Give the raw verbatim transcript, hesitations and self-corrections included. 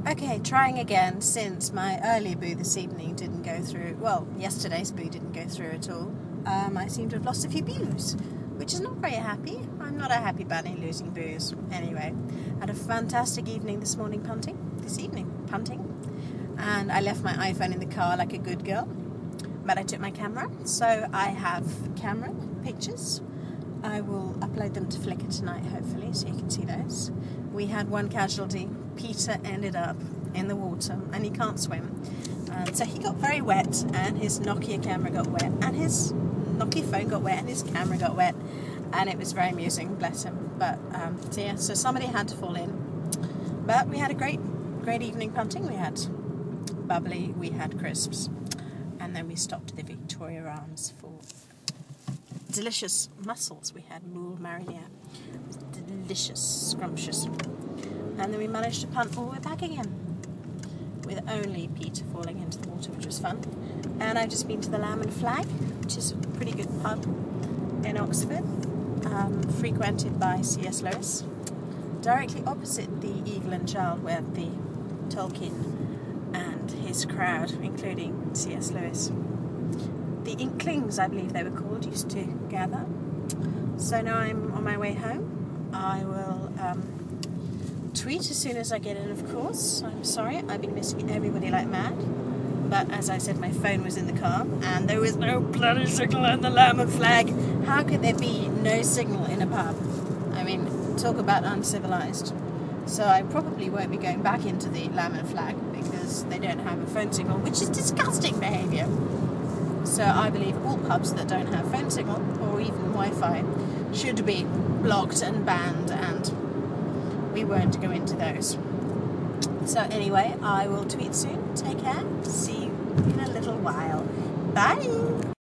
Okay, trying again since my earlier boo this evening didn't go through, well, yesterday's boo didn't go through at all. Um, I seem to have lost a few boos, which is not very happy. I'm not a happy bunny losing boos. Anyway, had a fantastic evening this morning punting, this evening punting, and I left my iPhone in the car like a good girl, but I took my camera, so I have camera pictures. I will upload them to Flickr tonight, hopefully, so you can see those. We had one casualty. Peter ended up in the water, and he can't swim. And so he got very wet, and his Nokia camera got wet, and his Nokia phone got wet, and his camera got wet, and it was very amusing, bless him. But, um, so yeah, so somebody had to fall in. But we had a great, great evening punting. We had bubbly, we had crisps, and then we stopped at the Victoria Arms for delicious mussels. We had moule marinière, delicious, scrumptious, and then we managed to punt all the way back again with only Peter falling into the water, which was fun. And I've just been to the Lamb and Flag, which is a pretty good pub in Oxford, um, frequented by C S Lewis, directly opposite the Eagle and Child, where the Tolkien and his crowd, including C S Lewis, the Inklings, I believe they were called, used to gather. So now I'm on my way home. I will um, tweet as soon as I get in, of course. I'm sorry, I've been missing everybody like mad. But as I said, my phone was in the car, and there was no bloody signal in the Lamb and Flag. How could there be no signal in a pub? I mean, talk about uncivilized. So I probably won't be going back into the Lamb and Flag because they don't have a phone signal, which is disgusting behaviour. So I believe all pubs that don't have phone signal or even Wi-Fi should be blocked and banned, and we won't go into those. So anyway, I will tweet soon. Take care. See you in a little while. Bye!